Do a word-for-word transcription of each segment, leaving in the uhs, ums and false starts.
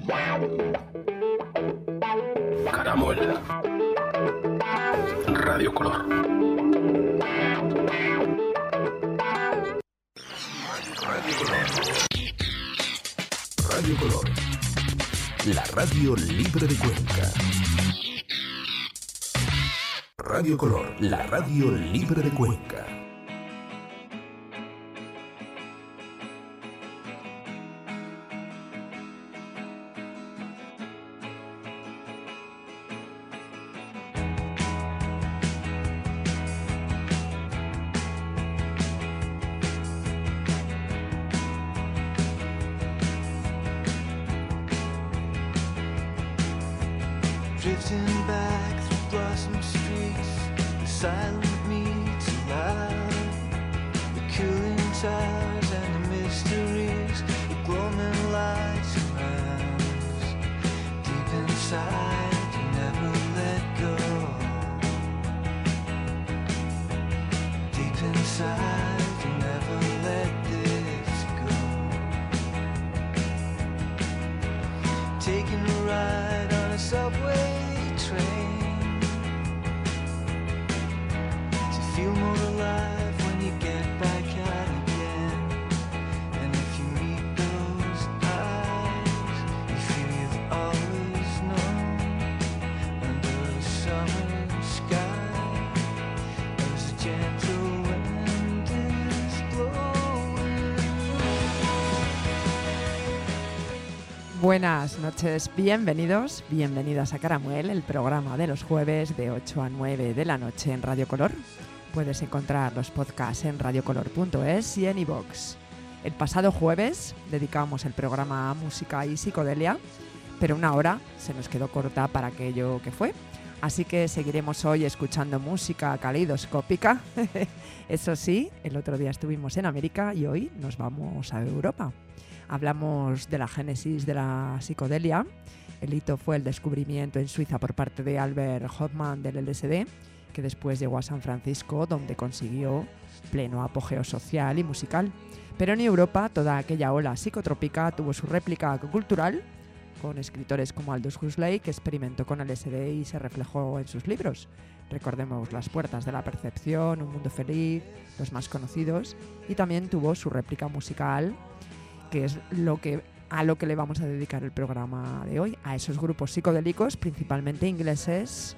Caramol. Radio Color. Radio Color. Radio Color. La radio libre de Cuenca. Radio Color. La radio libre de Cuenca. Drifting back through blossom streets, the silent meets alive, the cooling towers and the mysteries, the glowing lights around us. Deep inside, you never let go. Deep inside, you never let this go. Taking a ride on a subway train, to feel more alive when you get back out again. And if you meet those eyes, you feel you've always known. Under a summer sky, there's a gentle wind is blowing. Buenas noches, bienvenidos, bienvenidas a Caramuel, el programa de los jueves de ocho a nueve de la noche en Radio Color. Puedes encontrar los podcasts en radiocolor punto es y en iVoox. El pasado jueves dedicamos el programa a música y psicodelia, pero una hora se nos quedó corta para aquello que fue. Así que seguiremos hoy escuchando música calidoscópica. Eso sí, el otro día estuvimos en América y hoy nos vamos a Europa. Hablamos de la génesis de la psicodelia. El hito fue el descubrimiento en Suiza por parte de Albert Hofmann del L S D, que después llegó a San Francisco, donde consiguió pleno apogeo social y musical. Pero en Europa, toda aquella ola psicotrópica tuvo su réplica cultural, con escritores como Aldous Huxley, que experimentó con el L S D y se reflejó en sus libros. Recordemos Las puertas de la percepción, Un mundo feliz, los más conocidos, y también tuvo su réplica musical, que es lo que, a lo que le vamos a dedicar el programa de hoy, a esos grupos psicodélicos, principalmente ingleses,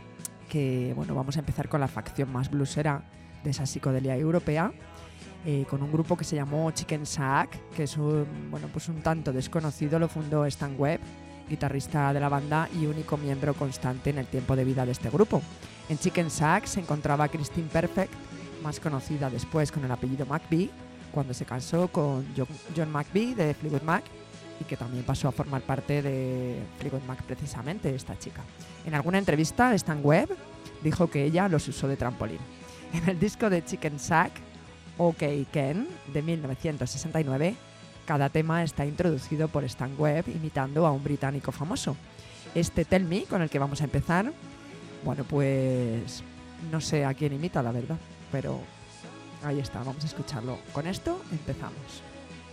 que bueno, vamos a empezar con la facción más bluesera de esa psicodelia europea, eh, con un grupo que se llamó Chicken Shack, que es un, bueno, pues un tanto desconocido. Lo fundó Stan Webb, guitarrista de la banda y único miembro constante en el tiempo de vida de este grupo. En Chicken Shack se encontraba Christine Perfect, más conocida después con el apellido McVie, cuando se casó con John McVie de Fleetwood Mac, y que también pasó a formar parte de Fleetwood Mac precisamente, esta chica. En alguna entrevista, Stan Webb dijo que ella los usó de trampolín. En el disco de Chicken Shack, OK Ken, de mil novecientos sesenta y nueve, cada tema está introducido por Stan Webb imitando a un británico famoso. Este Tell Me, con el que vamos a empezar, bueno, pues no sé a quién imita, la verdad, pero ahí está, vamos a escucharlo. Con esto empezamos.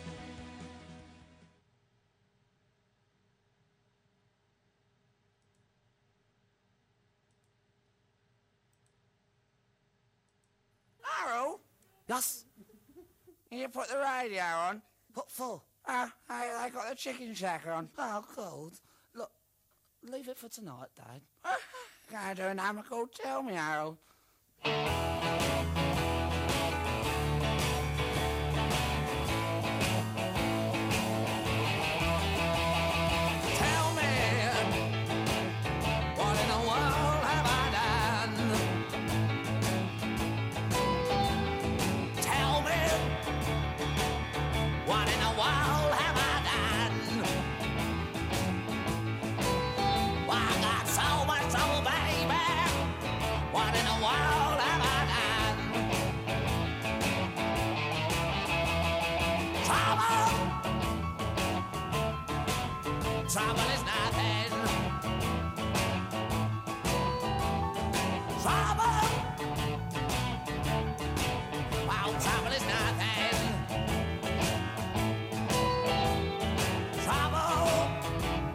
Harold? Yes? Can you put the radio on? What for? Uh, I, I got the Chicken Shack on. Oh, God. Look, leave it for tonight, Dad. Can I do an hammer called Tell Me, Harold? Trouble is nothing. Trouble. Well, trouble is nothing. Trouble.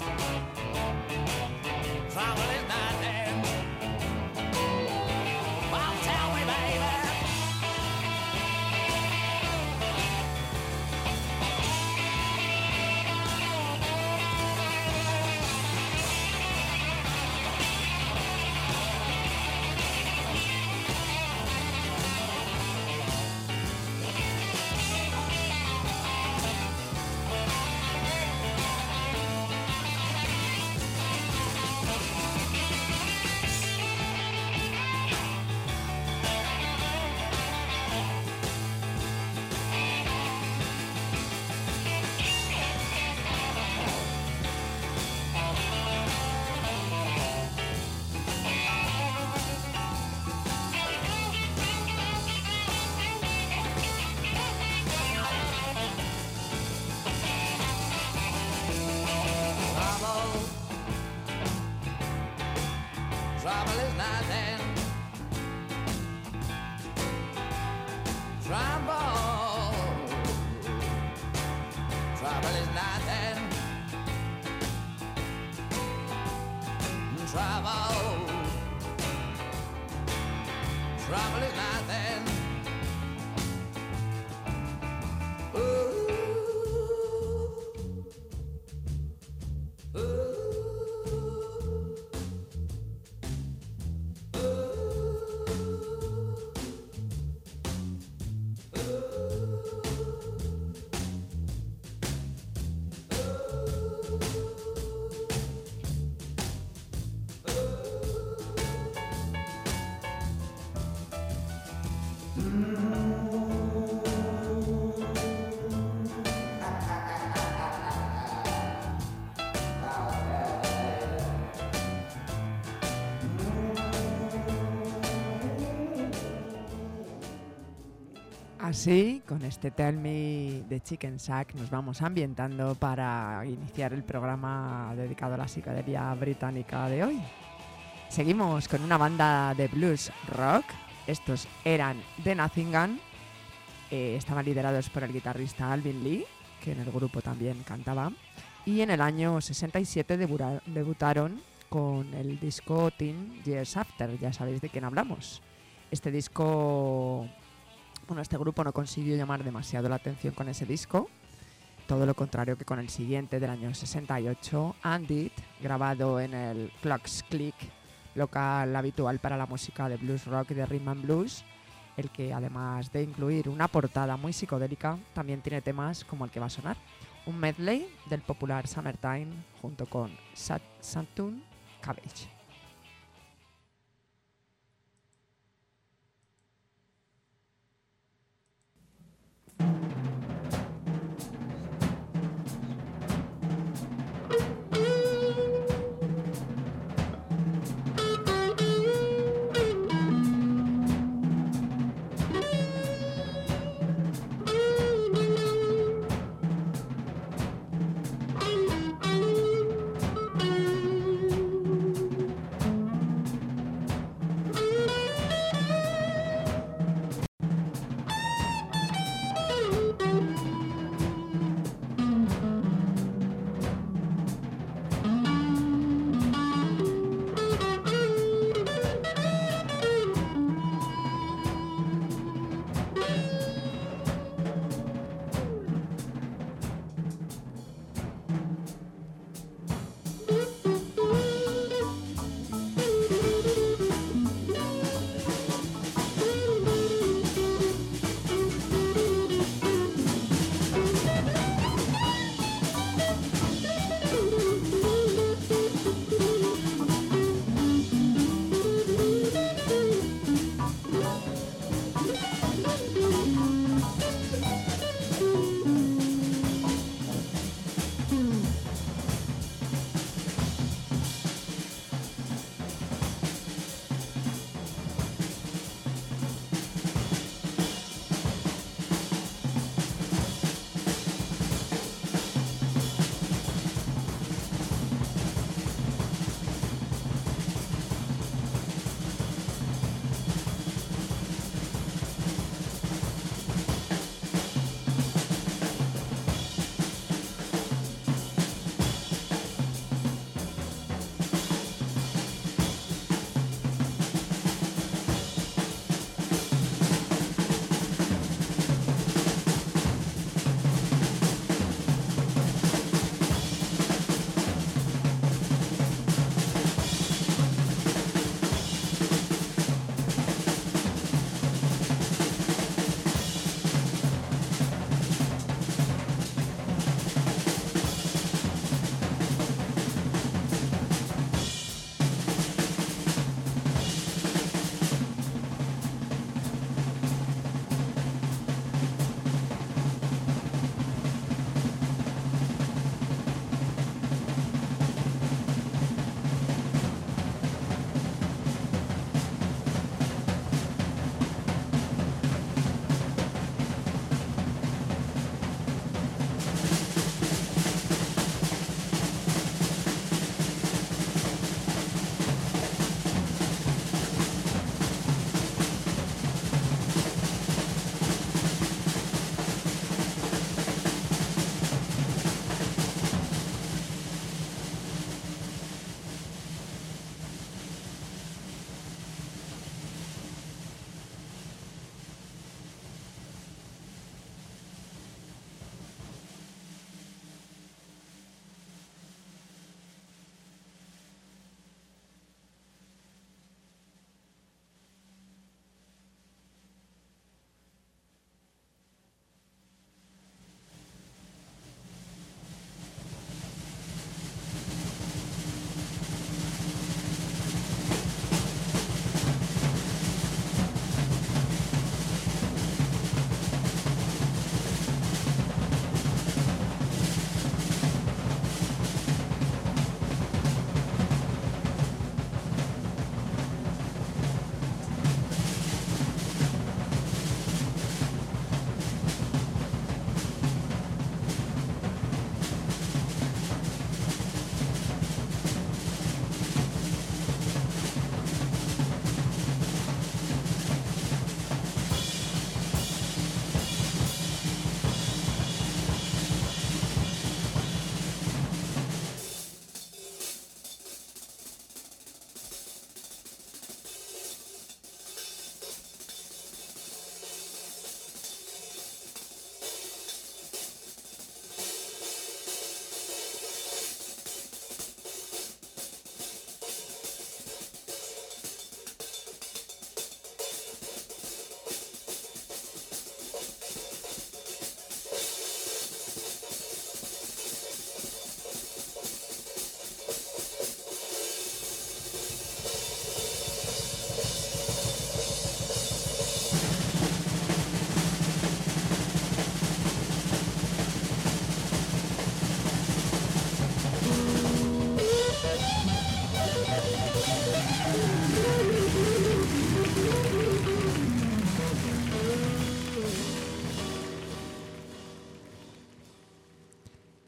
probably nothing. Ooh, ooh, ooh. Así, con este Tell Me de Chicken Shack nos vamos ambientando para iniciar el programa dedicado a la psicodelia británica de hoy. Seguimos con una banda de blues rock. Estos eran The Nothingham. Eh, estaban liderados por el guitarrista Alvin Lee, que en el grupo también cantaba. Y en el año sesenta y siete debura- debutaron con el disco Teen Years After. Ya sabéis de quién hablamos. Este disco... Bueno, este grupo no consiguió llamar demasiado la atención con ese disco, todo lo contrario que con el siguiente del año sesenta y ocho, And It, grabado en el Clocks Click, local habitual para la música de blues rock y de rhythm and blues, el que además de incluir una portada muy psicodélica, también tiene temas como el que va a sonar, un medley del popular Summertime junto con Sat- Saturn Cabbage.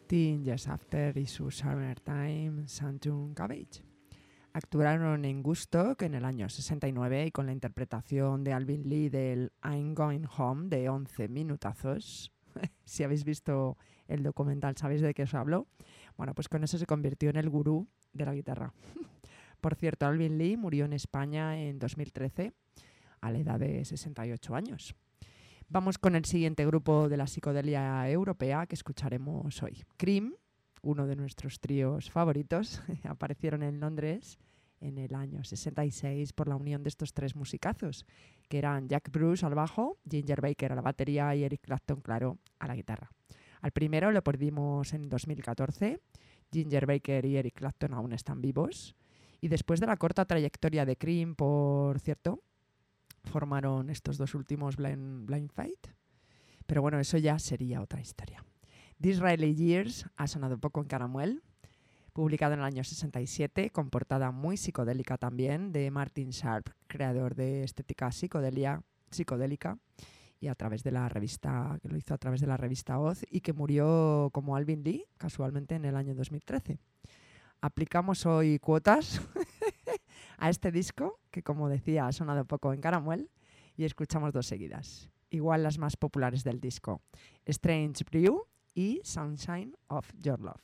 Teen Years After y su Summertime Samjung Cabbage. Actuaron en Woodstock en el año sesenta y nueve y con la interpretación de Alvin Lee del I'm Going Home de once minutazos. Si habéis visto el documental, ¿sabéis de qué os hablo? Bueno, pues con eso se convirtió en el gurú de la guitarra. Por cierto, Alvin Lee murió en España en dos mil trece a la edad de sesenta y ocho años. Vamos con el siguiente grupo de la psicodelia europea que escucharemos hoy. Cream, uno de nuestros tríos favoritos, aparecieron en Londres en el año sesenta y seis por la unión de estos tres musicazos, que eran Jack Bruce al bajo, Ginger Baker a la batería y Eric Clapton, claro, a la guitarra. Al primero lo perdimos en dos mil catorce, Ginger Baker y Eric Clapton aún están vivos, y después de la corta trayectoria de Cream, por cierto, formaron estos dos últimos Blind, Blind Faith, pero bueno, eso ya sería otra historia. Disraeli Years ha sonado poco en Caramuel, publicado en el año sesenta y siete, con portada muy psicodélica también, de Martin Sharp, creador de estética psicodelia, psicodélica, y a través de la revista, que lo hizo a través de la revista Oz, y que murió como Alvin Lee, casualmente en el año dos mil trece. Aplicamos hoy cuotas a este disco, que como decía ha sonado poco en Caramuel, y escuchamos dos seguidas. Igual las más populares del disco, Strange Brew y Sunshine of Your Love.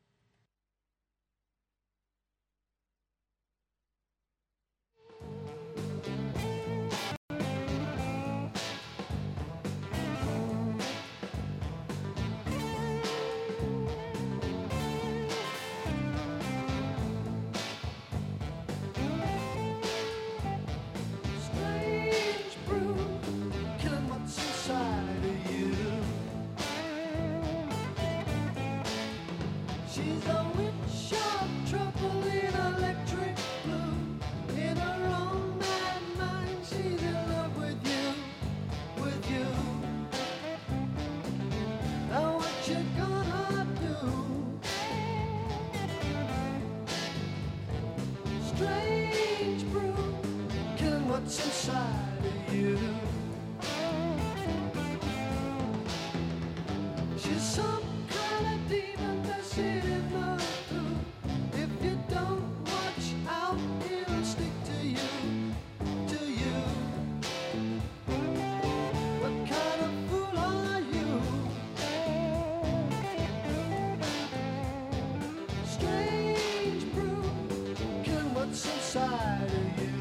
She's a witch of trouble in electric blue. In her own mad mind, she's in love with you, with you. Now what you gonna do? Strange brew, killing what's inside of you. She's some kind of demon that's in the food. If you don't watch out, it'll stick to you, to you. What kind of fool are you? Strange brew, killing what's inside of you.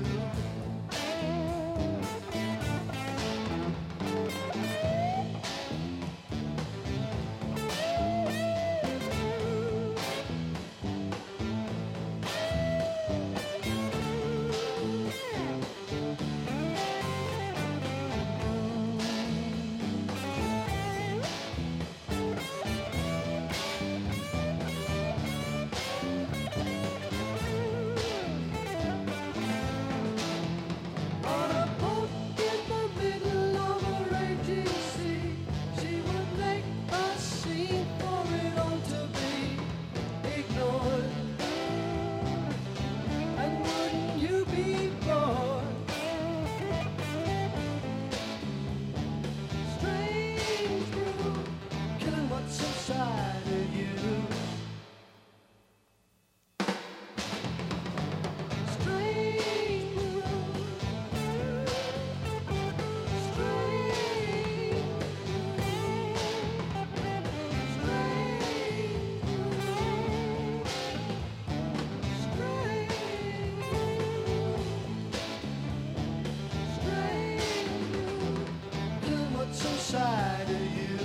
Inside of you.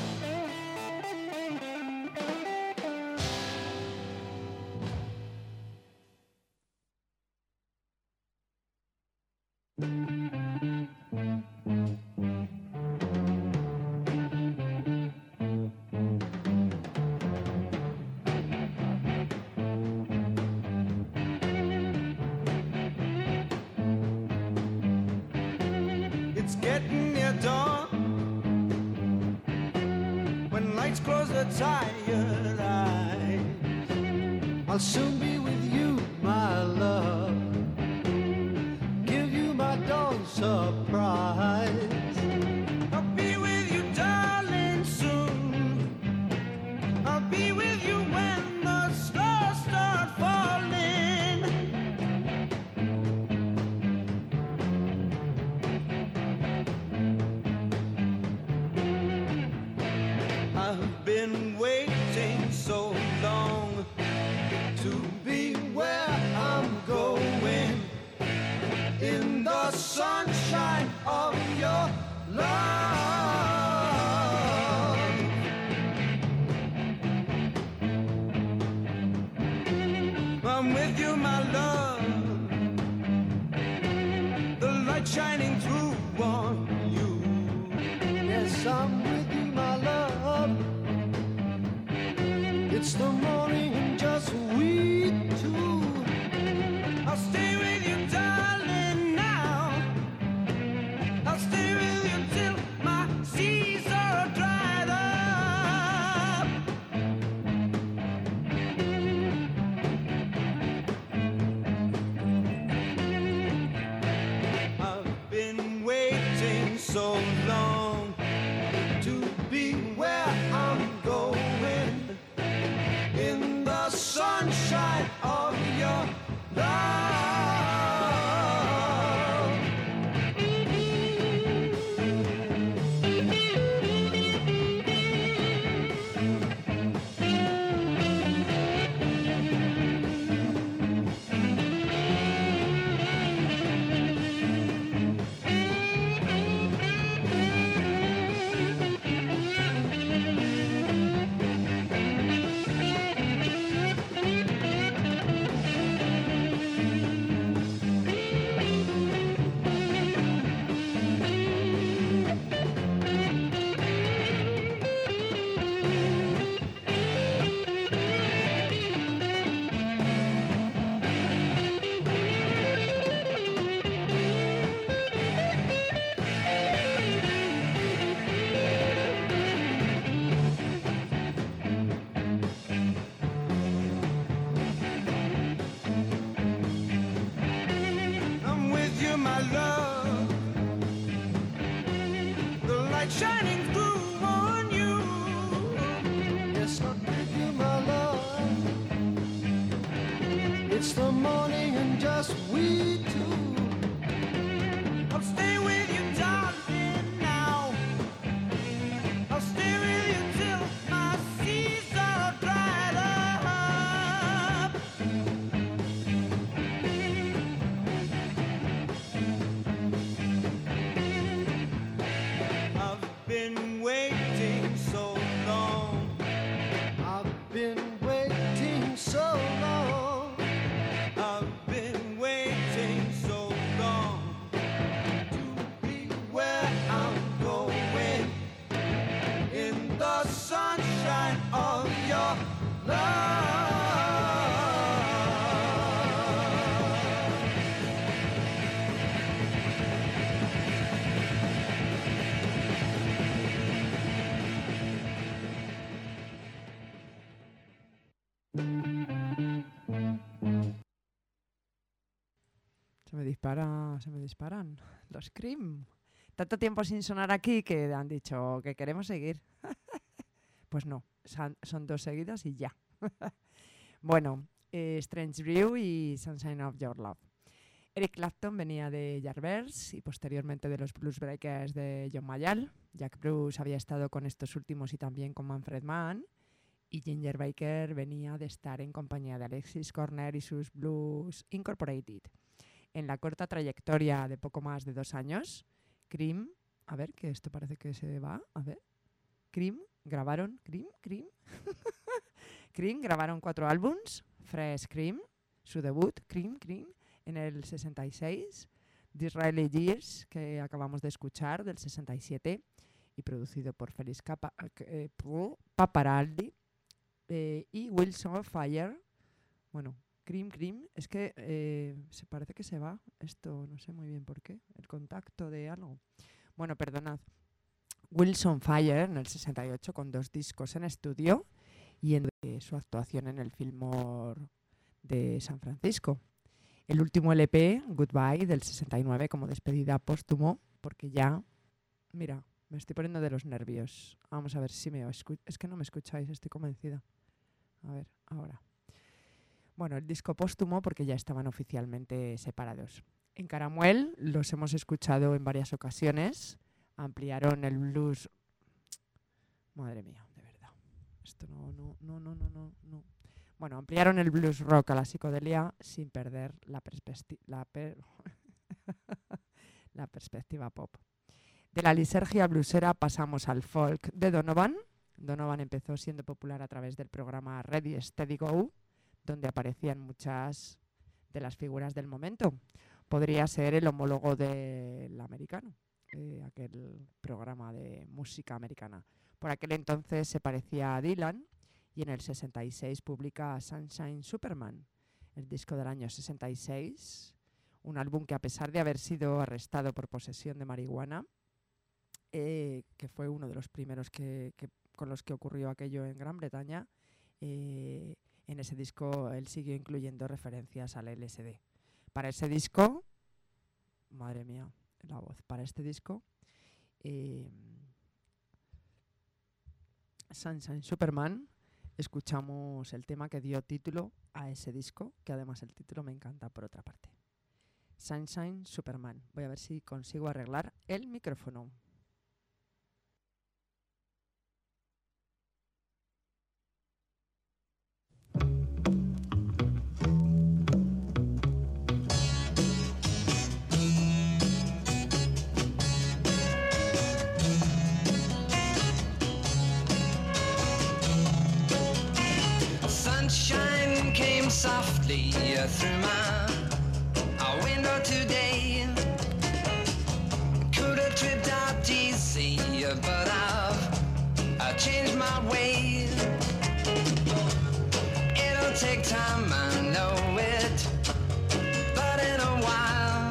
It's getting near dawn. When lights close the tired eyes, I'll soon be with you, my love. Give you my dawn surprise. I'll be with you, darling, soon. I'll be with waiting so long to be where I'm going, in the sunshine of your love. I'm with you, my love, the light shining through on you. Yes, I'm with you, my love. It's the morning and just we two. I'll stay with you, darling, now. I'll stay with you till my seas are dried up. I've been waiting so long to be where I'm going, in the sunshine of your love. I'm with you, my love, the light shining through on you. Yes, I'm with you, my love. It's the morning and just we two. I'll stay with you, darling, now. I'll stay with you till my seas are dried up. I've been waiting so long. I've been waiting so long. I've been waiting so long to be where I'm going, in the sunshine of your love. Se me dispara, se me disparan los Cream. Tanto tiempo sin sonar aquí que han dicho que queremos seguir. Pues no, son, son dos seguidas y ya. Bueno, eh, Strange Brew y Sunshine of Your Love. Eric Clapton venía de Yardbirds y posteriormente de los Blues Breakers de John Mayall. Jack Bruce había estado con estos últimos y también con Manfred Mann. Y Ginger Baker venía de estar en compañía de Alexis Corner y sus Blues Incorporated. En la corta trayectoria de poco más de dos años, Cream, a ver, que esto parece que se va, a ver, Cream grabaron, Cream, Cream, Cream grabaron cuatro álbums, Fresh Cream, su debut, Cream, Cream, en el sesenta y seis, Disraeli Years, que acabamos de escuchar, del sesenta y siete, y producido por Félix Capa, eh, Paparaldi, eh, y Wilson of Fire, bueno, Cream, Cream, es que eh, se parece que se va esto, no sé muy bien por qué, el contacto de algo. Bueno, perdonad. Wilson Fire en el sesenta y ocho con dos discos en estudio y en eh, su actuación en el Fillmore de San Francisco. El último L P, Goodbye, del sesenta y nueve como despedida póstumo, porque ya, mira, me estoy poniendo de los nervios. Vamos a ver si me escucháis. Es que no me escucháis, estoy convencida. A ver, ahora. Bueno, el disco póstumo porque ya estaban oficialmente separados. En Caramuel los hemos escuchado en varias ocasiones. Ampliaron el blues. Madre mía, de verdad. Esto no, no, no, no, no, no, no. Bueno, ampliaron el blues rock a la psicodelia sin perder la, perspecti- la, per- la perspectiva pop. De la lisergia bluesera pasamos al folk de Donovan. Donovan empezó siendo popular a través del programa Ready, Steady, Go, donde aparecían muchas de las figuras del momento. Podría ser el homólogo del americano, eh, aquel programa de música americana. Por aquel entonces se parecía a Dylan y en el sesenta y seis publica Sunshine Superman, el disco del año sesenta y seis, un álbum que a pesar de haber sido arrestado por posesión de marihuana, eh, que fue uno de los primeros que, que, con los que ocurrió aquello en Gran Bretaña, eh, en ese disco él siguió incluyendo referencias al L S D. Para ese disco, madre mía, la voz, para este disco, eh, Sunshine Superman, escuchamos el tema que dio título a ese disco, que además el título me encanta por otra parte. Sunshine Superman. Voy a ver si consigo arreglar el micrófono. Sunshine came softly through my uh, window today. Could have tripped out easy, but I've I changed my way. It'll take time, I know it, but in a while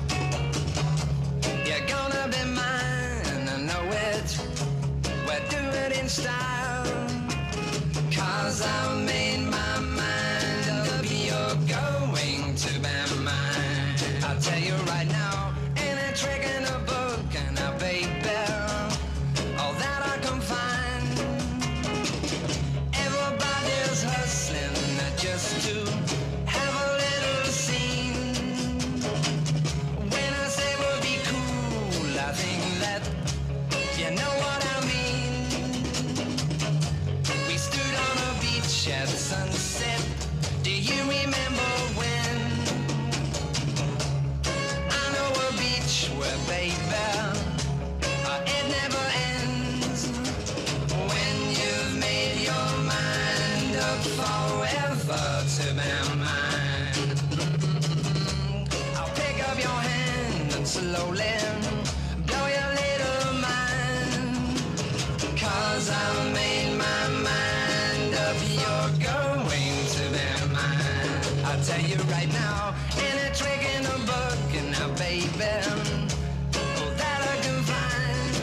you're gonna be mine. I know it. We'll do it in style. 'Cause I made my mind up, you're going to be mine. I'll tell you right now, ain't a trick in a book, and a baby, all that I can find. Everybody's hustling just to have a little scene. When I say we'll be cool, I think that you know what I mean. We stood on a beach at sunset. Do you remember when? I know a beach where, baby, uh, it never ends. When you've made your mind up forever to be mine, I'll pick up your hand and slowly blow your little mind. 'Cause I've made my mind up, you're going to be mine. I'll tell you right now, ain't a trick in a book, and now, baby, oh, that I can find.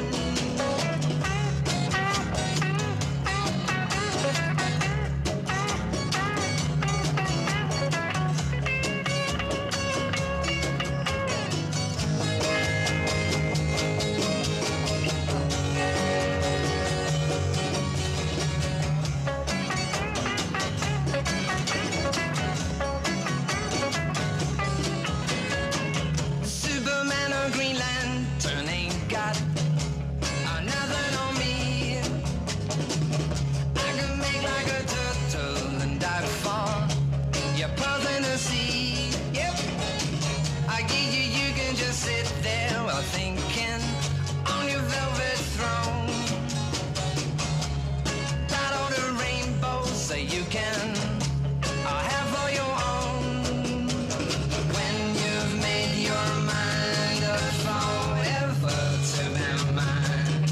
Superman or Green Lantern ain't got uh, nothing on me. I can make like a turtle and dive far. You're puzzling to see. Yep. I give you, you can just sit there while thinking on your velvet throne. Battle the rainbow so you can uh, have for your own. When you've made your mind up forever to be mine,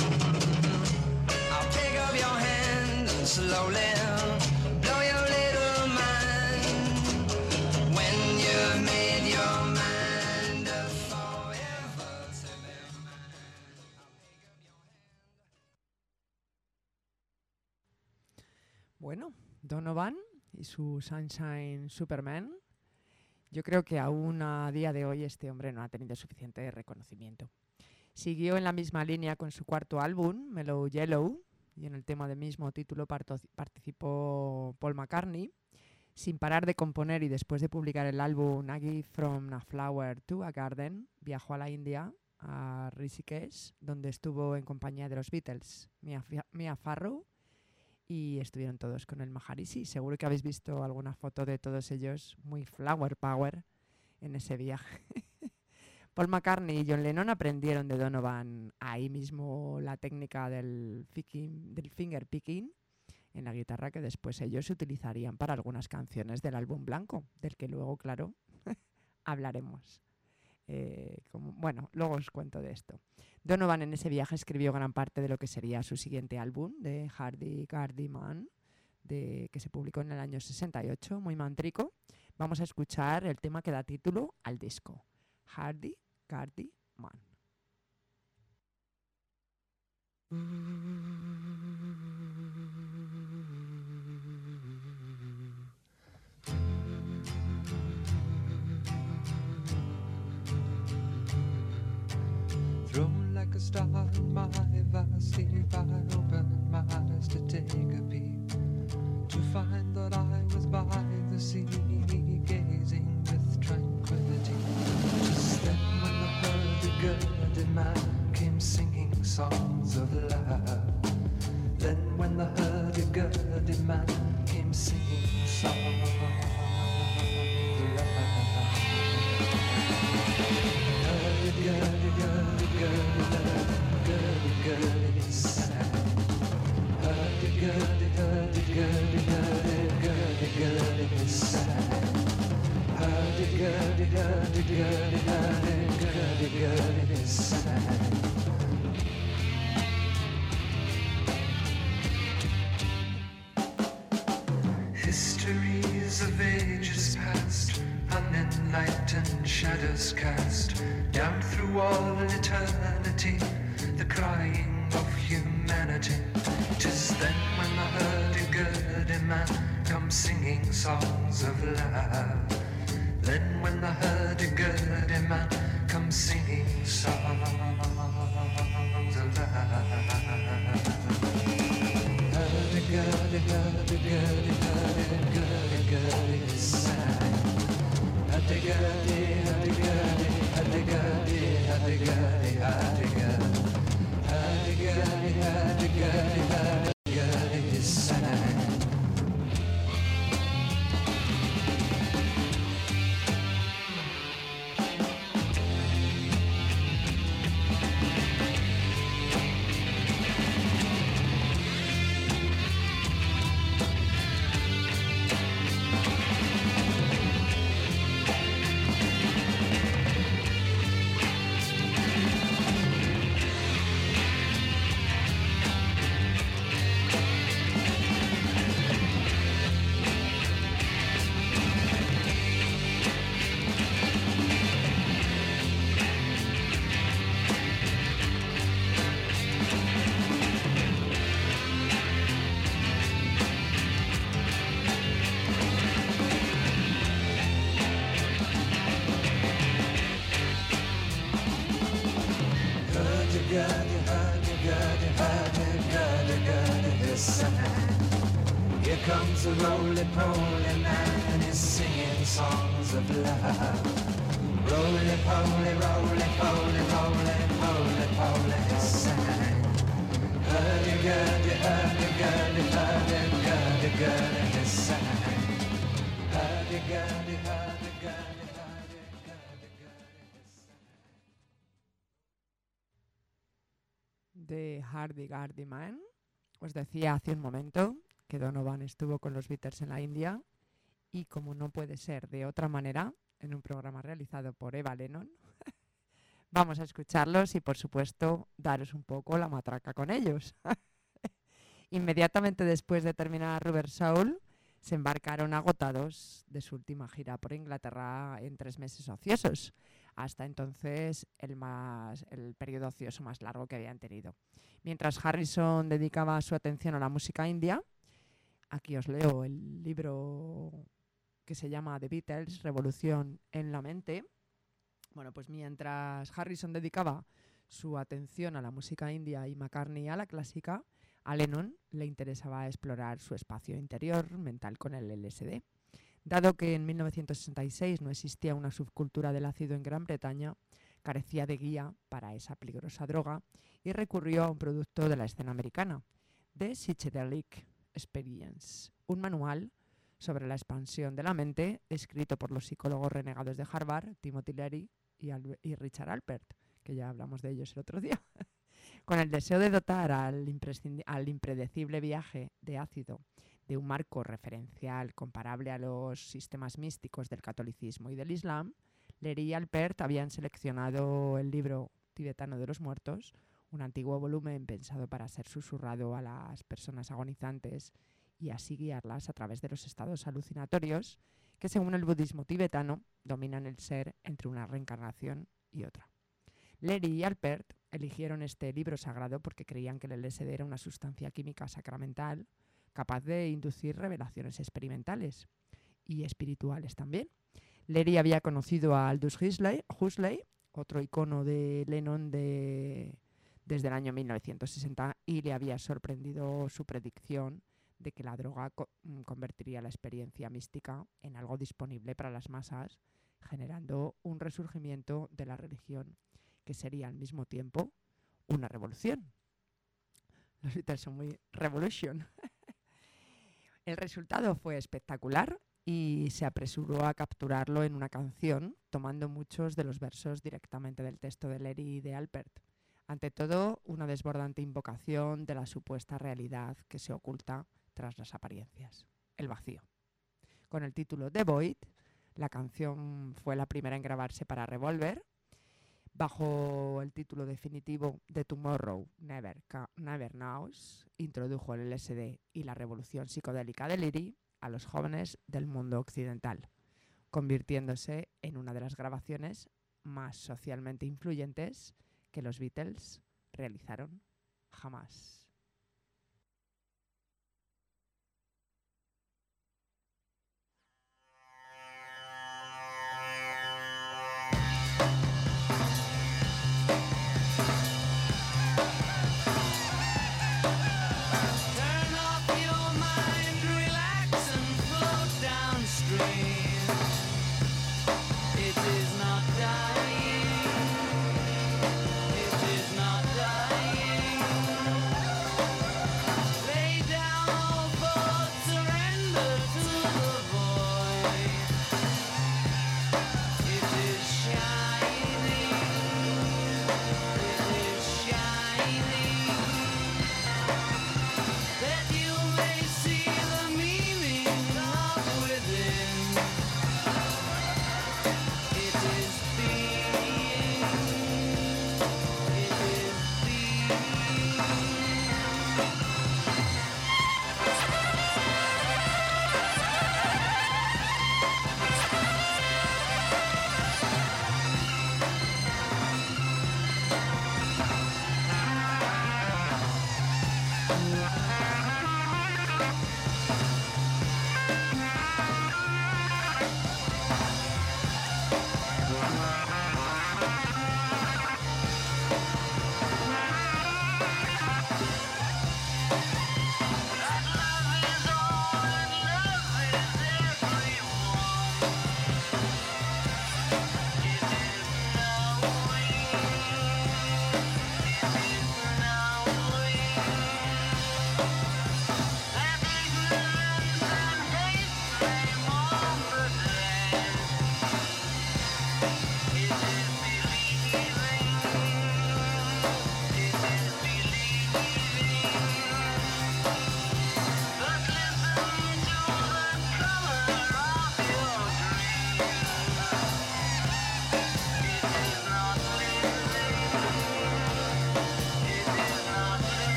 I'll pick up your hand and slowly blow your little mind. When you've made your mind up forever to be mine, I'll pick up your hand. Bueno, Donovan y su Sunshine Superman. Yo creo que aún a día de hoy este hombre no ha tenido suficiente reconocimiento. Siguió en la misma línea con su cuarto álbum, Mellow Yellow, y en el tema del mismo título parto- participó Paul McCartney. Sin parar de componer y después de publicar el álbum A Gift from a Flower to a Garden, viajó a la India, a Rishikesh, donde estuvo en compañía de los Beatles, Mia, Fi- Mia Farrow y estuvieron todos con el Maharishi. Seguro que habéis visto alguna foto de todos ellos muy flower power en ese viaje. Paul McCartney y John Lennon aprendieron de Donovan ahí mismo la técnica del, picking, del finger picking en la guitarra, que después ellos utilizarían para algunas canciones del álbum blanco, del que luego, claro, hablaremos. Eh, como, bueno, luego os cuento de esto. Donovan en ese viaje escribió gran parte de lo que sería su siguiente álbum, de Hardy Gardy Man, de, que se publicó en el año sesenta y ocho, muy mántrico. Vamos a escuchar el tema que da título al disco, Hardy Gardy Man. Thrown like a star in my vast sleep, I opened my eyes to take a peep, to find that I was by the sea, gazing with tranquility. Just then when the hurdy-gurdy man came singing songs of love, then when the hurdy-gurdy man came singing songs of love. Hurdy-gurdy, hurdy-gurdy, hurdy-gurdy, sang. Hurdy-gurdy, hurdy-gurdy, hurdy-gurdy, sang. Hurdy-gurdy, hurdy-gurdy, hurdy-gurdy, sang. Histories of ages past, unenlightened shadows cast down through all eternity, the crying of humanity. 'Tis then when the hurdy-gurdy man comes singing songs of love. Then when the hurdy-gurdy man comes singing songs of love. Hurdy-gurdy, hurdy-gurdy, hurdy-gurdy, sang. Hurdy-gurdy, hurdy-gurdy, hurdy-gurdy, hurdy-gurdy, hurdy-gurdy. Hurdy-gurdy, hurdy-gurdy, hurdy-gurdy, sang. Here comes a roly-poly man and he's singing songs of love. Roly-poly, roly-poly, roly-poly, poly, he sang. Hurdy-gurdy, hurdy-gurdy, hurdy-gurdy-gurdy, he sang. Hurdy-gurdy, hurdy-gurdy, hurdy-gurdy-gurdy, he sang. De Hardy-Gurdy Man, os decía hace un momento que Donovan estuvo con los Beatles en la India y, como no puede ser de otra manera, en un programa realizado por Eva Lennon, vamos a escucharlos y, por supuesto, daros un poco la matraca con ellos. Inmediatamente después de terminar Rubber Soul, se embarcaron agotados de su última gira por Inglaterra en tres meses ociosos, hasta entonces el, más, el periodo ocioso más largo que habían tenido. Mientras Harrison dedicaba su atención a la música india, aquí os leo el libro que se llama The Beatles, Revolución en la Mente. Bueno, pues mientras Harrison dedicaba su atención a la música india y McCartney a la clásica, a Lennon le interesaba explorar su espacio interior mental con el L S D. Dado que en mil novecientos sesenta y seis no existía una subcultura del ácido en Gran Bretaña, carecía de guía para esa peligrosa droga y recurrió a un producto de la escena americana, The Psychedelic Experience, un manual sobre la expansión de la mente escrito por los psicólogos renegados de Harvard, Timothy Leary y, Al- y Richard Alpert, que ya hablamos de ellos el otro día, con el deseo de dotar al, imprescindi- al impredecible viaje de ácido de un marco referencial comparable a los sistemas místicos del catolicismo y del islam. Leary y Alpert habían seleccionado el libro tibetano de los muertos, un antiguo volumen pensado para ser susurrado a las personas agonizantes y así guiarlas a través de los estados alucinatorios que, según el budismo tibetano, dominan el ser entre una reencarnación y otra. Leary y Alpert eligieron este libro sagrado porque creían que el L S D era una sustancia química sacramental capaz de inducir revelaciones experimentales y espirituales también. Leary había conocido a Aldous Huxley, Huxley otro icono de Lennon de, desde el año mil novecientos sesenta, y le había sorprendido su predicción de que la droga co- convertiría la experiencia mística en algo disponible para las masas, generando un resurgimiento de la religión que sería al mismo tiempo una revolución. Los Beatles son muy revolution. El resultado fue espectacular y se apresuró a capturarlo en una canción, tomando muchos de los versos directamente del texto de Leary y de Alpert. Ante todo, una desbordante invocación de la supuesta realidad que se oculta tras las apariencias, el vacío. Con el título The Void, la canción fue la primera en grabarse para Revolver, bajo el título definitivo The Tomorrow Never, Ca- Never Knows. Introdujo el L S D y la revolución psicodélica de Leary a los jóvenes del mundo occidental, convirtiéndose en una de las grabaciones más socialmente influyentes que los Beatles realizaron jamás. Turn off your mind, relax and float downstream. It is not dying. It is not dying.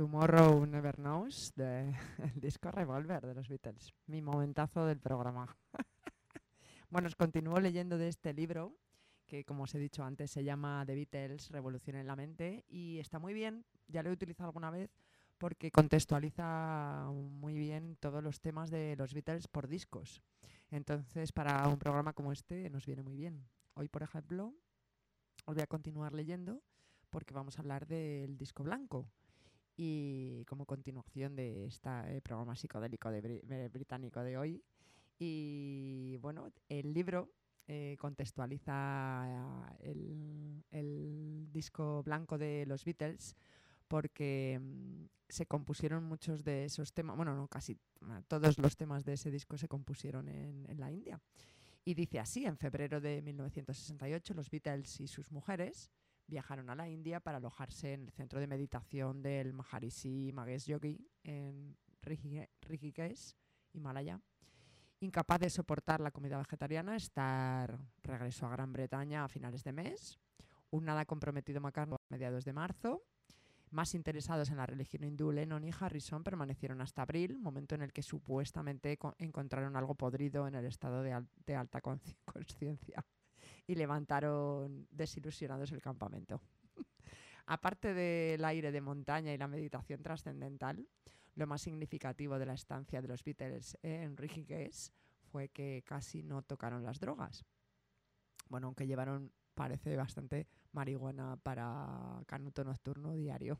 Tomorrow Never Knows, del disco Revolver de los Beatles. Mi momentazo del programa. Bueno, os continúo leyendo de este libro, que como os he dicho antes se llama The Beatles, Revolución en la Mente, y está muy bien, ya lo he utilizado alguna vez, porque contextualiza muy bien todos los temas de los Beatles por discos. Entonces, para un programa como este nos viene muy bien. Hoy, por ejemplo, os voy a continuar leyendo porque vamos a hablar del disco blanco. Y como continuación de este eh, programa psicodélico de bri- eh, británico de hoy. Y bueno, el libro eh, contextualiza el, el disco blanco de los Beatles porque mm, se compusieron muchos de esos temas, bueno, no casi, todos los temas de ese disco se compusieron en, en la India. Y dice así: en febrero de mil novecientos sesenta y ocho los Beatles y sus mujeres viajaron a la India para alojarse en el centro de meditación del Maharishi Mahesh Yogi en Rishikesh, Himalaya. Incapaz de soportar la comida vegetariana, Starr regresó a Gran Bretaña a finales de mes. Un nada comprometido McCartney a mediados de marzo. Más interesados en la religión hindú, Lennon y Harrison permanecieron hasta abril, momento en el que supuestamente co- encontraron algo podrido en el estado de, al- de alta consci- consciencia y levantaron desilusionados el campamento. Aparte del aire de montaña y la meditación trascendental, lo más significativo de la estancia de los Beatles en Rishikesh fue que casi no tocaron las drogas. Bueno, aunque llevaron, parece, bastante marihuana para canuto nocturno diario.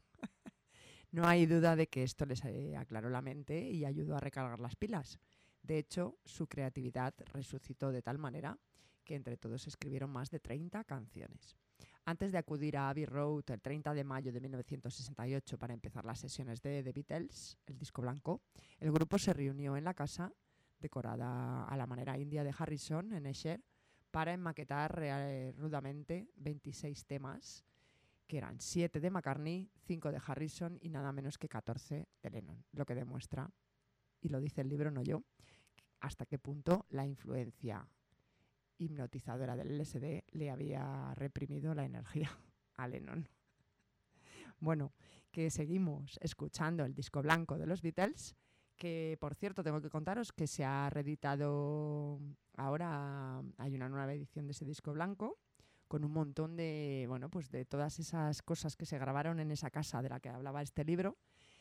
No hay duda de que esto les eh, aclaró la mente y ayudó a recargar las pilas. De hecho, su creatividad resucitó de tal manera que entre todos escribieron más de treinta canciones. Antes de acudir a Abbey Road el treinta de mayo de mil novecientos sesenta y ocho para empezar las sesiones de The Beatles, el disco blanco, el grupo se reunió en la casa, decorada a la manera india de Harrison, en Esher, para enmaquetar eh, rudamente veintiséis temas, que eran siete de McCartney, cinco de Harrison y nada menos que catorce de Lennon, lo que demuestra, y lo dice el libro, no yo, hasta qué punto la influencia hipnotizadora del L S D le había reprimido la energía a Lennon. Bueno, que seguimos escuchando el disco blanco de los Beatles, que por cierto tengo que contaros que se ha reeditado ahora, hay una nueva edición de ese disco blanco con un montón de, bueno, pues de todas esas cosas que se grabaron en esa casa de la que hablaba este libro.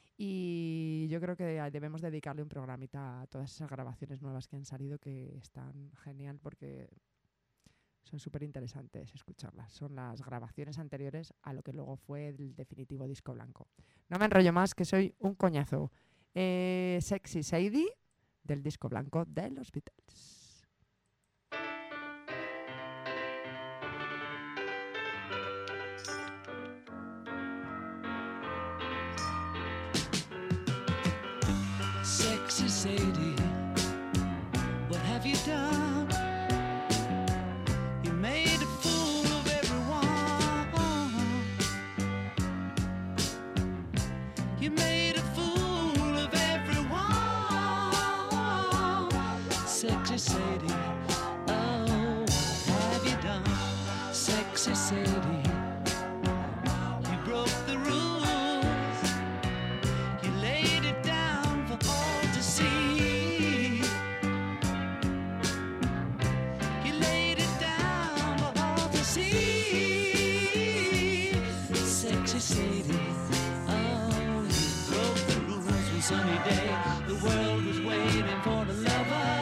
Y yo creo que debemos dedicarle un programita a todas esas grabaciones nuevas que han salido, que están genial porque son súper interesantes escucharlas. Son las grabaciones anteriores a lo que luego fue el definitivo disco blanco. No me enrollo más, que soy un coñazo. Eh, Sexy Sadie, del disco blanco de los Beatles. Sexy Sadie, what have you done? You made a fool of everyone. You made a fool of everyone. Sexy Sadie, oh, what have you done? Sexy Sadie, you broke the rules. You laid it down for all to see. You laid it down for all to see. Sexy Sadie, oh, you broke the rules one sunny day. The world was waiting for the lover.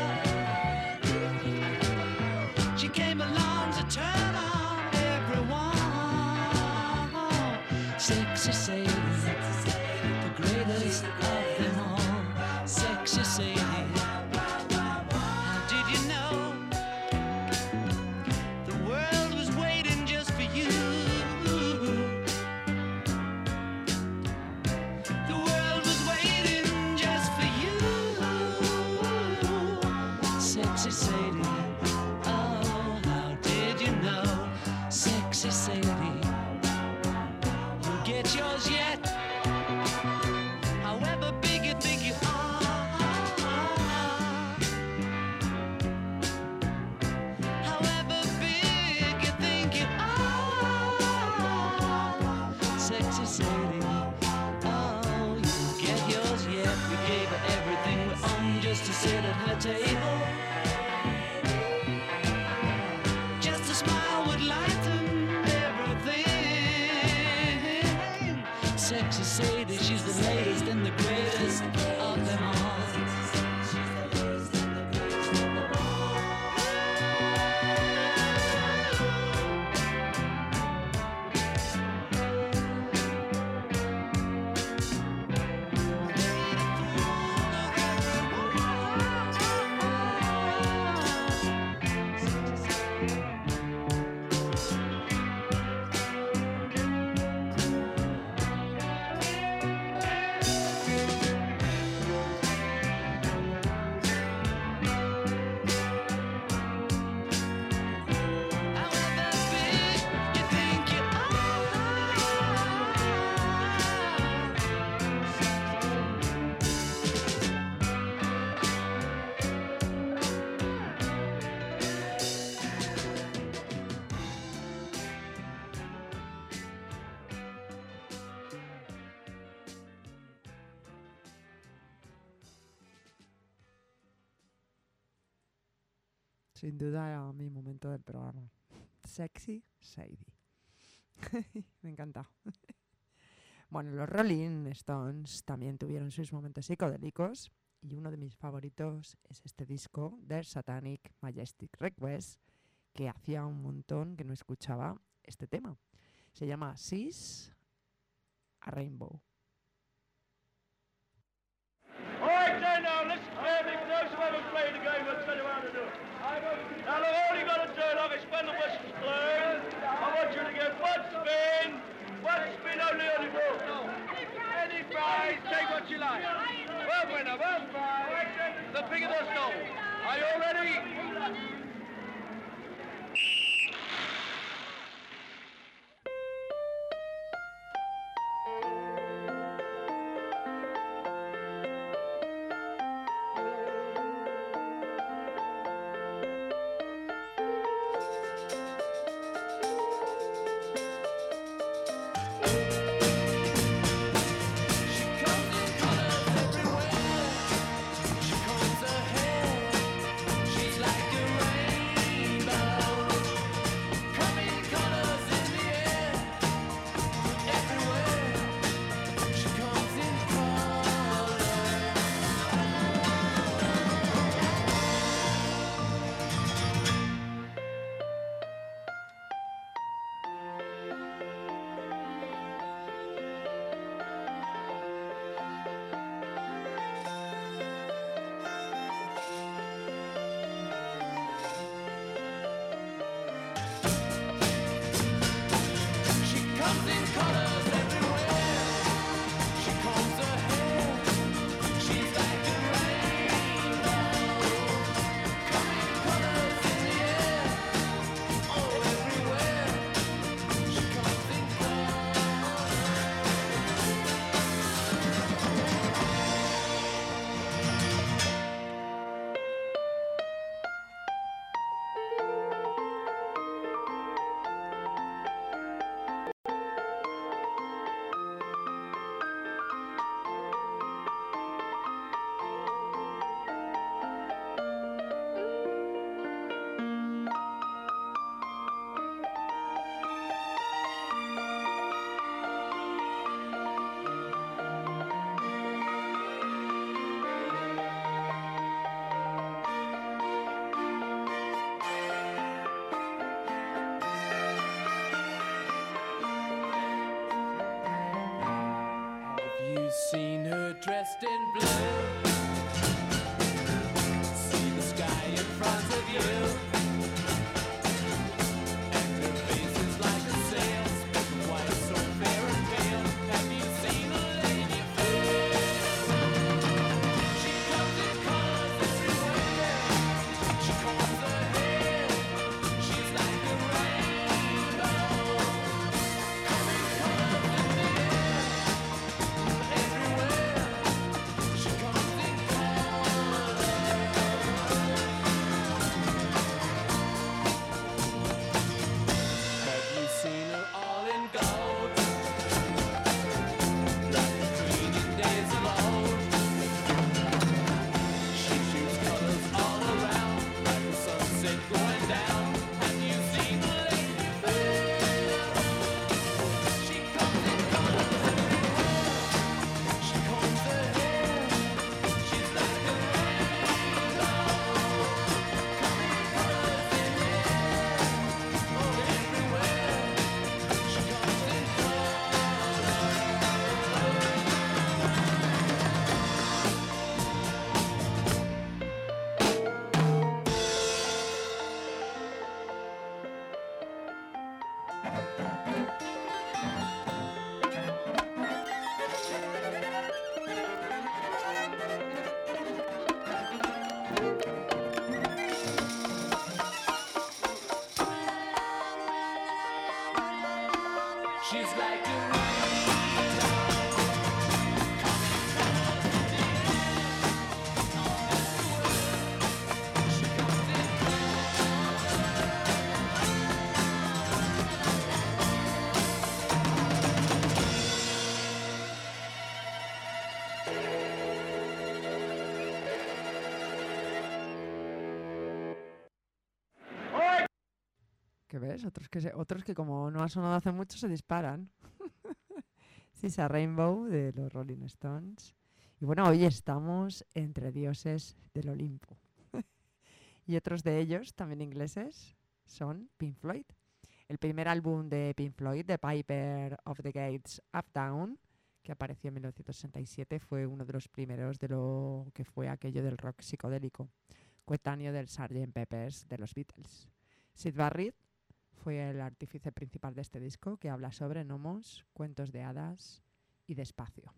She came along to turn on everyone. Sexy Sadie, the greatest of them all. Sexy Sadie, how did you know the world was waiting just for you? The world was waiting just for you. Sin duda era mi momento del programa. Sexy Sadie. Me encanta. Bueno, los Rolling Stones también tuvieron sus momentos psicodélicos y uno de mis favoritos es este disco de Satanic Majestic Request, que hacía un montón que no escuchaba este tema. Se llama Seas a Rainbow. All right, then, now, listen carefully. For those who haven't played the game, I'll tell you how to do it. Now, look, all you got to do, like, is when the whistle's blown, I want you to get one spin, one spin only on the ball. Any prize, take what you like. One winner, one prize, the bigger the stone. Are you all ready? Seen her dressed in blue. See the sky in front of you, and her face is like a sail, speaking white, so fair and pale. Have you seen a lady fair? She comes in colors everywhere. She combs her hair. She's like a rainbow. Coming colors in the air. She comes in color. ¿Qué ves? Otros que, se- otros que como no ha sonado hace mucho se disparan. Sisa Rainbow de los Rolling Stones. Y bueno, hoy estamos entre dioses del Olimpo. Y otros de ellos, también ingleses, son Pink Floyd. El primer álbum de Pink Floyd, The Piper of the Gates of Dawn, que apareció en mil novecientos sesenta y siete, fue uno de los primeros de lo que fue aquello del rock psicodélico, coetáneo del sergeant Pepper's de los Beatles. Syd Barrett fue el artífice principal de este disco, que habla sobre gnomos, cuentos de hadas y de espacio.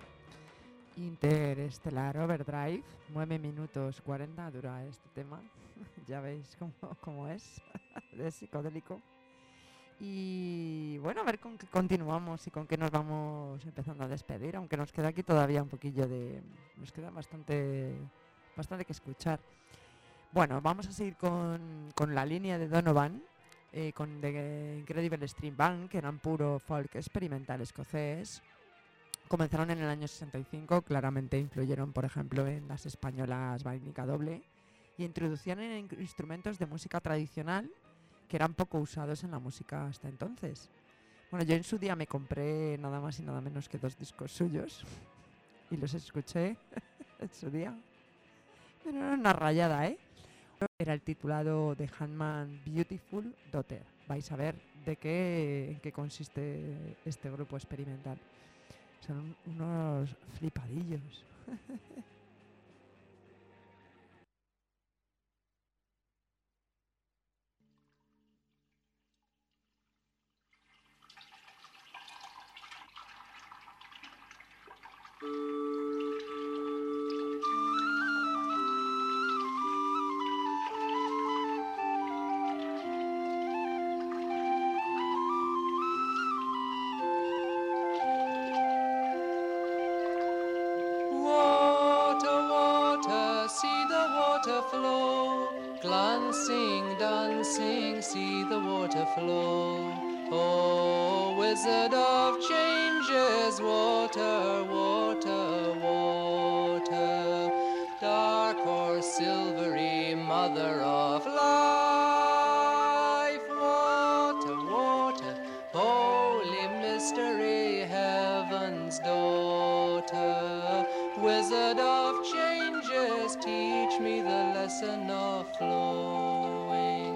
Interestelar Overdrive, nueve minutos cuarenta dura este tema. Ya veis cómo, cómo es, de psicodélico. Y bueno, a ver con qué continuamos y con qué nos vamos empezando a despedir, aunque nos queda aquí todavía un poquillo de... Nos queda bastante, bastante que escuchar. Bueno, vamos a seguir con, con la línea de Donovan, eh, con The Incredible Stream Band, que eran puro folk experimental escocés. Comenzaron en el año sesenta y cinco, claramente influyeron, por ejemplo, en las españolas Vainica Doble, y introducían en instrumentos de música tradicional que eran poco usados en la música hasta entonces. Bueno, yo en su día me compré nada más y nada menos que dos discos suyos y los escuché en su día. Pero era una rayada, ¿eh? Era el titulado The Handman Beautiful Daughter. Vais a ver de qué, en qué consiste este grupo experimental. Son unos flipadillos. Water, water, see the water flow. Glancing, dancing, see the water flow. Oh, wizard of changes, water, water, water. Dark or silvery, mother of life. Water, water, holy mystery, heaven's daughter. Wizard of changes, teach me the lesson of flowing.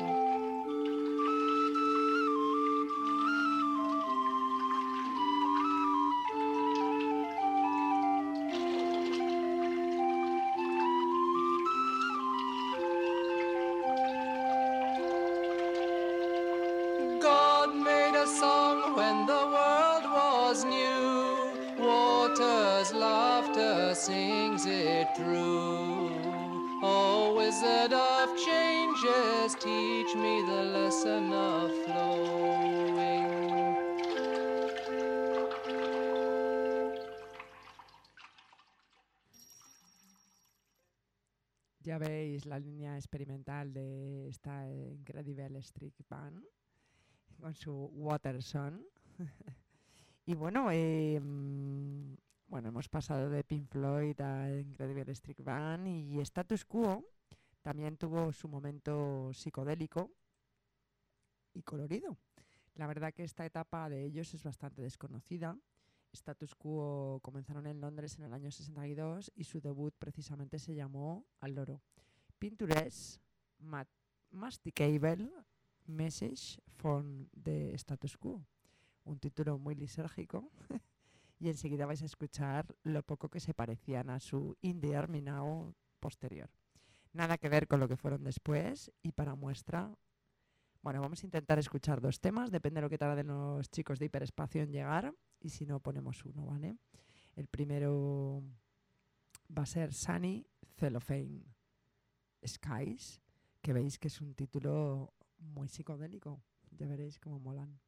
God made a song when the world was new. Water's laughter sings it through. Oh, wizard of changes, teach me the lesson of flowing. Ya veis la línea experimental de esta Incredible Street Band con su Water Song. Y bueno, eh, mm, bueno, hemos pasado de Pink Floyd a Incredible Street Band, y Status Quo también tuvo su momento psicodélico y colorido. La verdad que esta etapa de ellos es bastante desconocida. Status Quo comenzaron en Londres en el año sesenta y dos y su debut precisamente se llamó Al loro. Picturesque Mat- Masticable Message from the Status Quo. Un título muy lisérgico y enseguida vais a escuchar lo poco que se parecían a su Indie Army Now posterior. Nada que ver con lo que fueron después, y para muestra, bueno, vamos a intentar escuchar dos temas, depende de lo que tarden los chicos de Hiperespacio en llegar, y si no ponemos uno, ¿vale? El primero va a ser Sunny Cellophane Skies, que veis que es un título muy psicodélico, ya veréis cómo molan.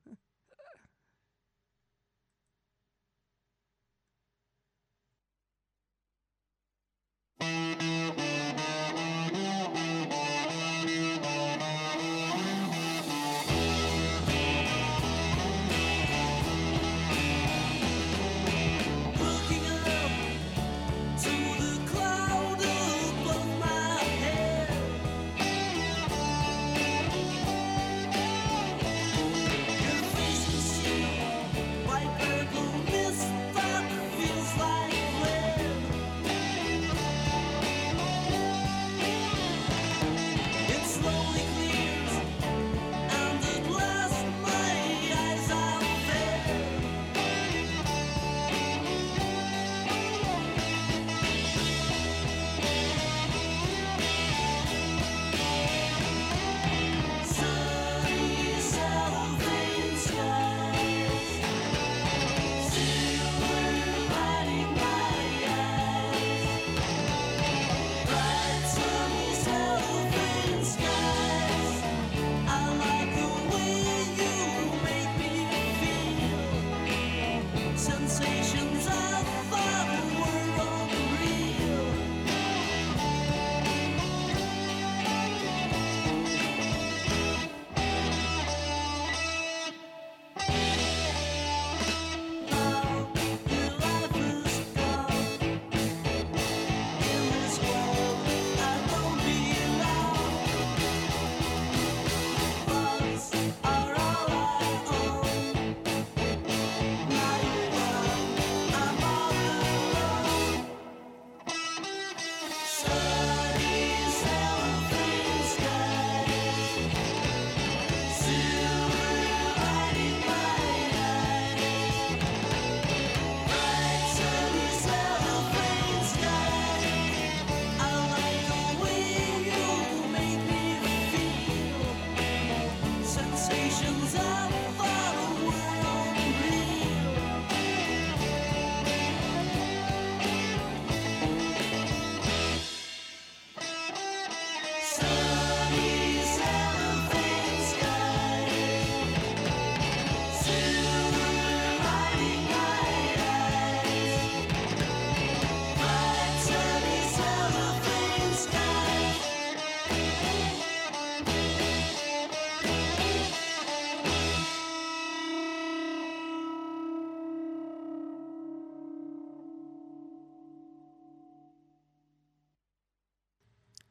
Looking up to the cloud above my head.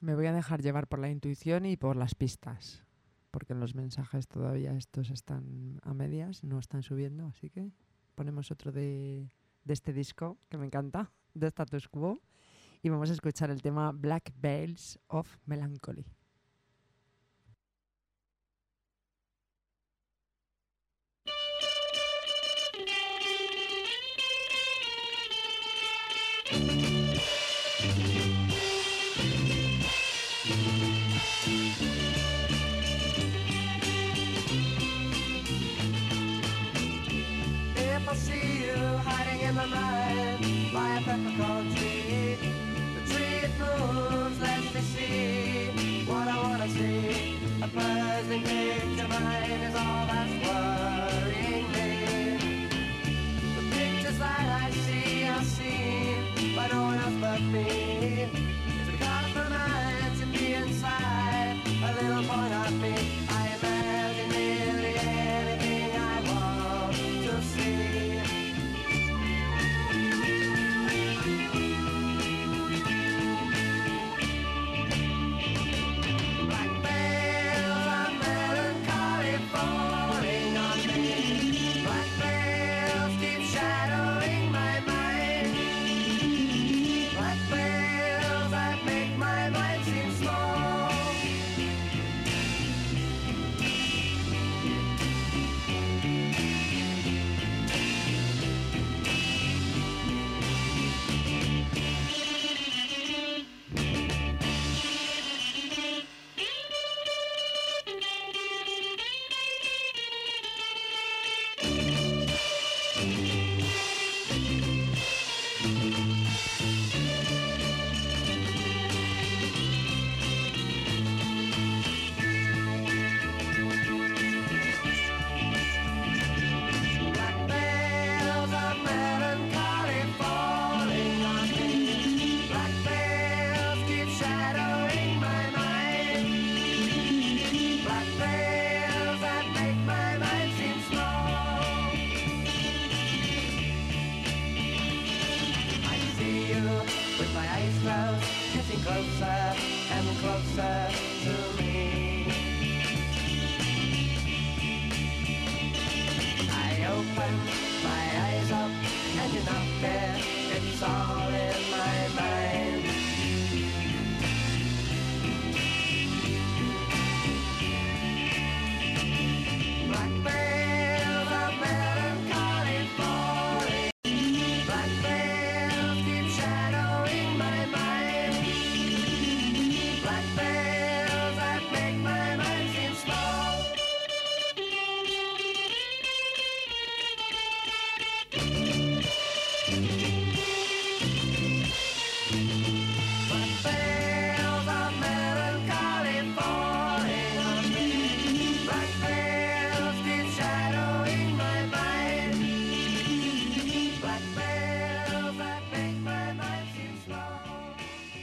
Me voy a dejar llevar por la intuición y por las pistas, porque en los mensajes todavía estos están a medias, no están subiendo, así que ponemos otro de, de este disco que me encanta, de Status Quo, y vamos a escuchar el tema Black Veils of Melancholy. If I see you hiding in my mind by a peppercorn tree, the tree it moves, lets me see what I wanna see. A buzzing picture mind is all that's worrying me. The pictures that I see are seen by no one else but me. It's because my mind to be inside a little point of me. I imagine nearly anything I want to see. Black veils of melancholy falling on me. Black veils keep shadowing my mind. Black veils that make my mind seem small. Black veils of melancholy falling on me. Black veils keep shadowing my mind. Black veils that make my mind seem small. I see you with my eyes closed, getting closer and closer to me. I open my eyes up and you're not there. It's all in my mind. Black veils of melancholy falling. Black veils keep shadowing my mind. Black veils that make my mind seem small. Black veils of melancholy falling on me. Black veils keep shadowing my mind. Black veils that make my mind seem small.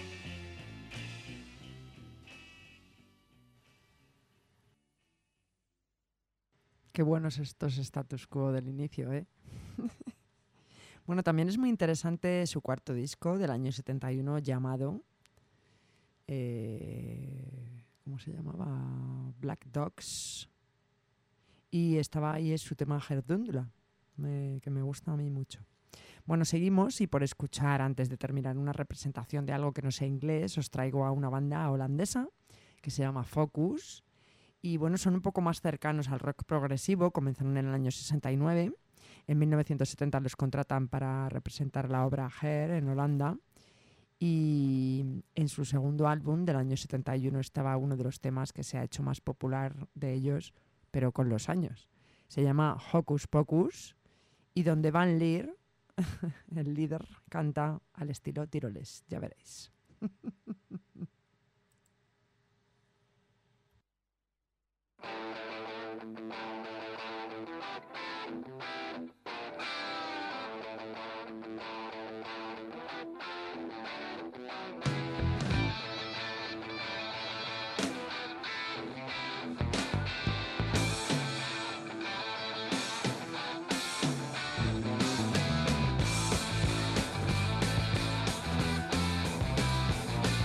Qué buenos estos Status Quo del inicio, ¿eh? Bueno, también es muy interesante su cuarto disco del año setenta y uno llamado... eh, ¿cómo se llamaba? Black Dogs. Y estaba ahí es su tema Gerdundla, me- que me gusta a mí mucho. Bueno, seguimos y por escuchar, antes de terminar una representación de algo que no sea inglés, os traigo a una banda holandesa que se llama Focus. Y bueno, son un poco más cercanos al rock progresivo, comenzaron en el año sesenta y nueve. En mil novecientos setenta los contratan para representar la obra Hair en Holanda. Y en su segundo álbum del año setenta y uno estaba uno de los temas que se ha hecho más popular de ellos, pero con los años. Se llama Hocus Pocus y donde Van Leer, el líder, canta al estilo tiroles, ya veréis. Black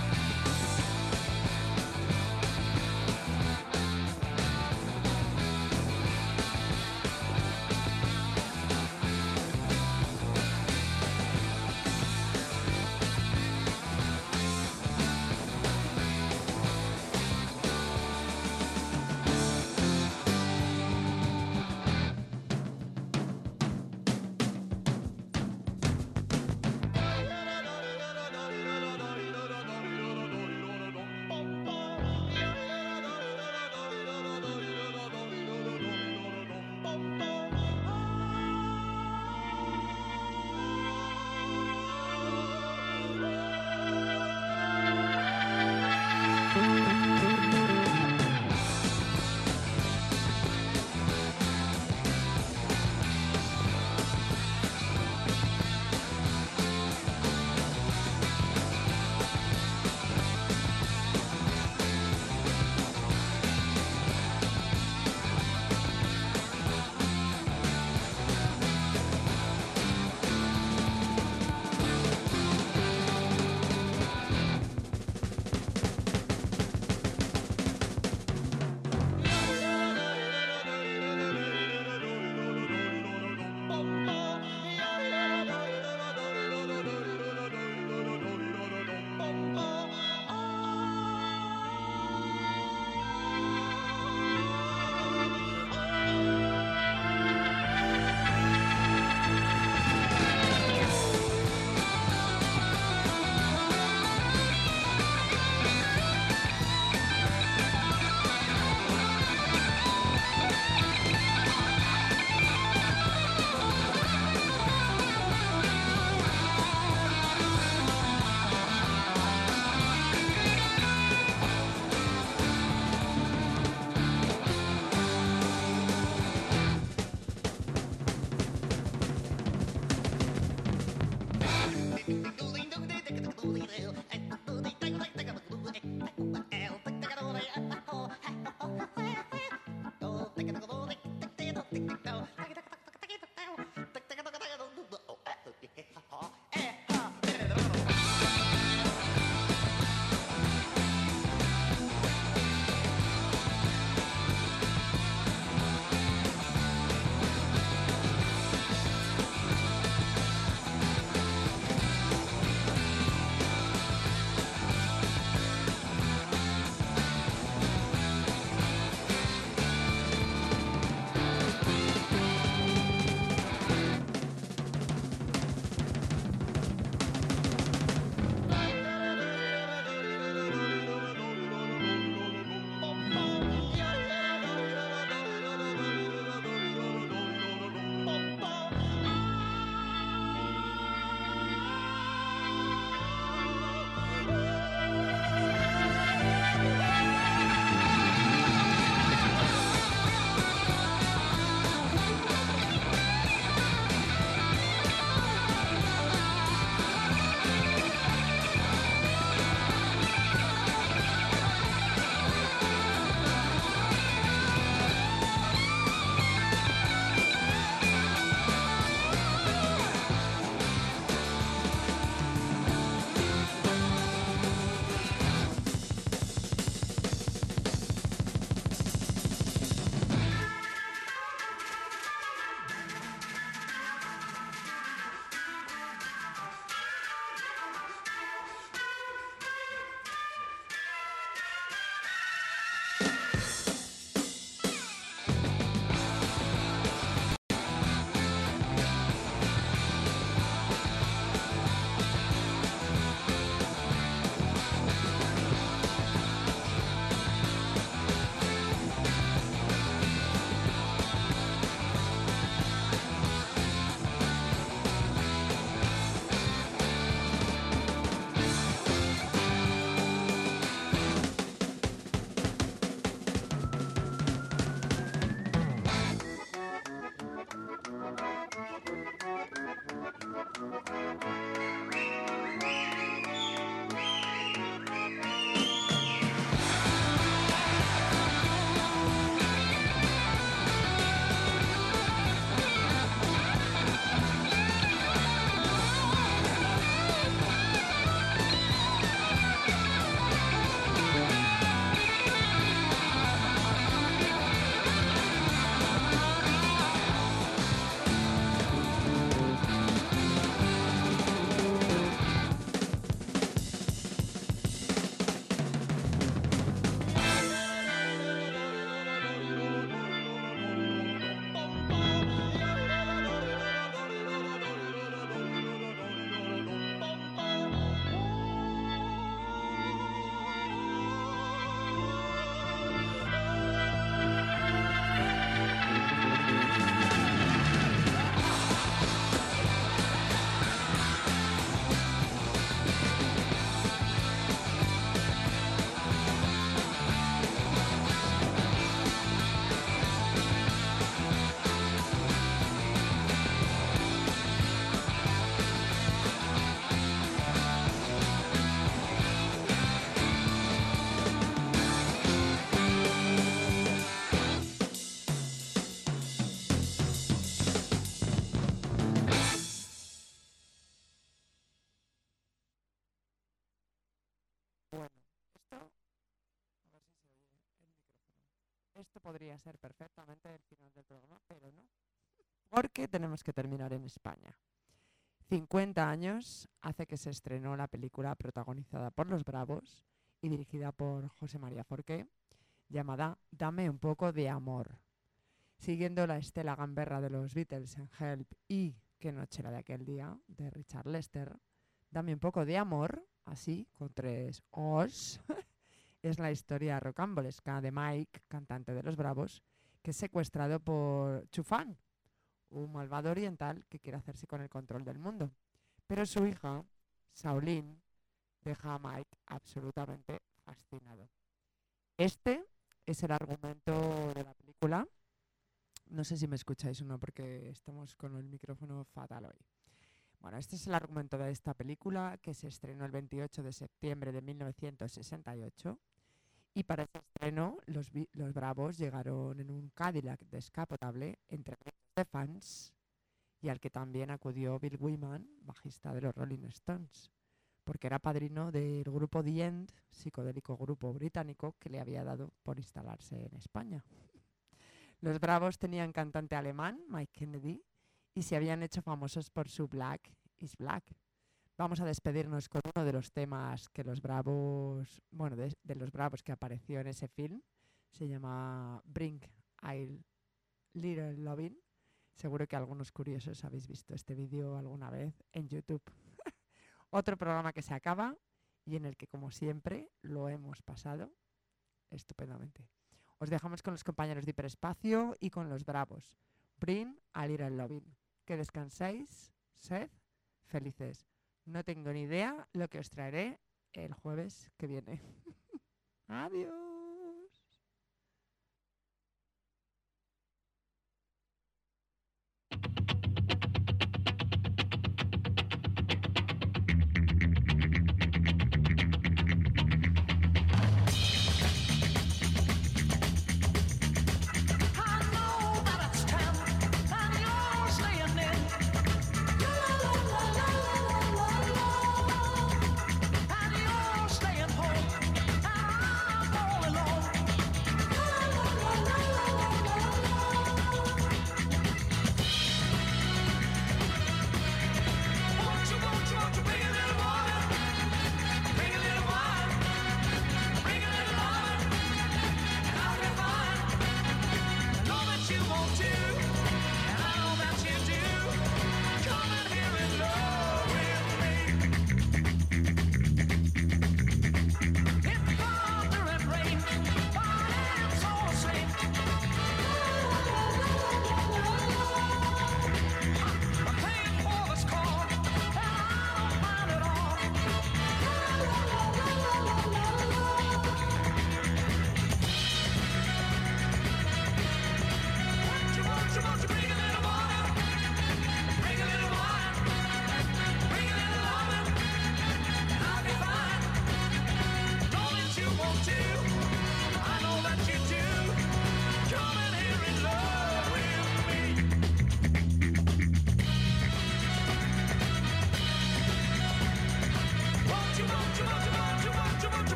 esto podría ser perfectamente el final del programa, pero no. Porque tenemos que terminar en España. cincuenta años hace que se estrenó la película protagonizada por Los Bravos y dirigida por José María Forqué, llamada Dame un poco de amor. Siguiendo la estela gamberra de los Beatles en Help y Qué noche la de aquel día, de Richard Lester, Dame un poco de amor, así, con tres O's, es la historia rocambolesca de Mike, cantante de Los Bravos, que es secuestrado por Chufán, un malvado oriental que quiere hacerse con el control del mundo. Pero su hija, Saulín, deja a Mike absolutamente fascinado. Este es el argumento de la película. No sé si me escucháis o no porque estamos con el micrófono fatal hoy. Bueno, este es el argumento de esta película que se estrenó el veintiocho de septiembre de mil novecientos sesenta y ocho y para ese estreno los, los Bravos llegaron en un Cadillac descapotable entre miles de fans y al que también acudió Bill Wyman, bajista de los Rolling Stones, porque era padrino del grupo The End, psicodélico grupo británico que le había dado por instalarse en España. Los Bravos tenían cantante alemán, Mike Kennedy, y se habían hecho famosos por su Black is Black. Vamos a despedirnos con uno de los temas que los Bravos, bueno, de, de los Bravos que apareció en ese film. Se llama Bring a Little Lovin'. Seguro que algunos curiosos habéis visto este vídeo alguna vez en YouTube. Otro programa que se acaba y en el que, como siempre, lo hemos pasado estupendamente. Os dejamos con los compañeros de Hiperespacio y con los Bravos. Bring a Little Lovin'. Que descanséis, sed felices. No tengo ni idea lo que os traeré el jueves que viene. Adiós.